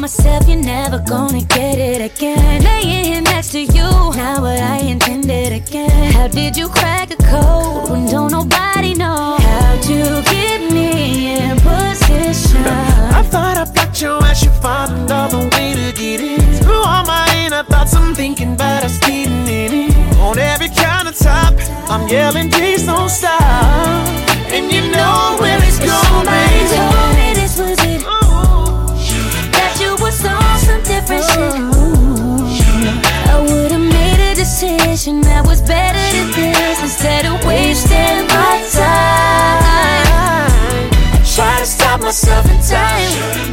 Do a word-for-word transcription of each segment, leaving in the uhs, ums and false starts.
myself, you're never gonna get it again. Laying here next to you, not what I intended again. How did you crack a code when don't nobody know how to get me in position? I thought I blocked your ass, you found another way to get in. Through all my inner thoughts, I'm thinking about us getting in it. On every countertop, I'm yelling, please don't stop. And you know where it's going. Somebody told me this was it. That you was on some different shit. I would've made a decision that was better than this. Instead of wasting my time, I try to stop myself in time.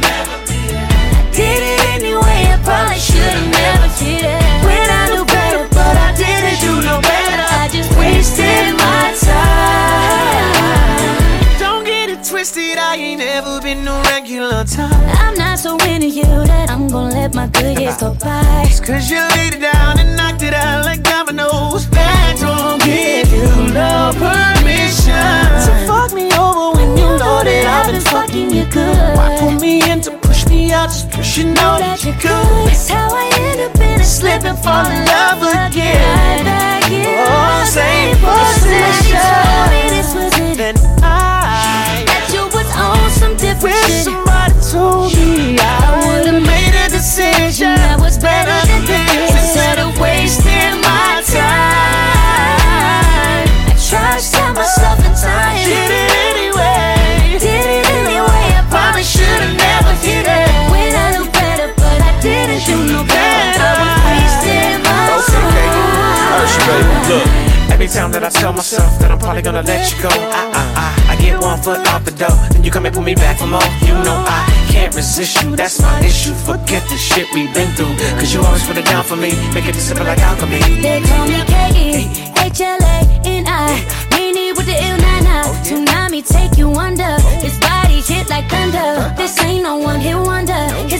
I did it anyway, I probably should've never did it. When I knew better, but I didn't do no better. I just wasted my time. Don't get it twisted, I ain't never been no regular time. I'm not so into you that I'm gonna let my good years go by. It's cause you laid it down and knocked it out like dominoes. That don't give you no permission to fuck me over when you know that I've been fucking you good. Why pull me in to push me out just cause you know that you could? That's how I end up in a slip and fall in love again. Oh, same position. Then I that you was on some different wish shit. somebody told me I would've made a decision that was better than this. Instead of wasting my time, I tried to stop myself in time. Did it anyway. Did it anyway. I probably should've never did it. When I knew better, but I didn't do no better. I was wasting my time. Look, every time that I tell myself that I'm probably gonna let you go, I, I, I, I get one foot out the door, then you come and pull me back for more. You know I can't resist you, that's my issue. Forget the shit we've been through, cause you always put it down for me, make it simple like alchemy. They call me K E H L A N I, meanie with the ill nana. Tsunami take you under, his body hit like thunder. This ain't no one hit wonder,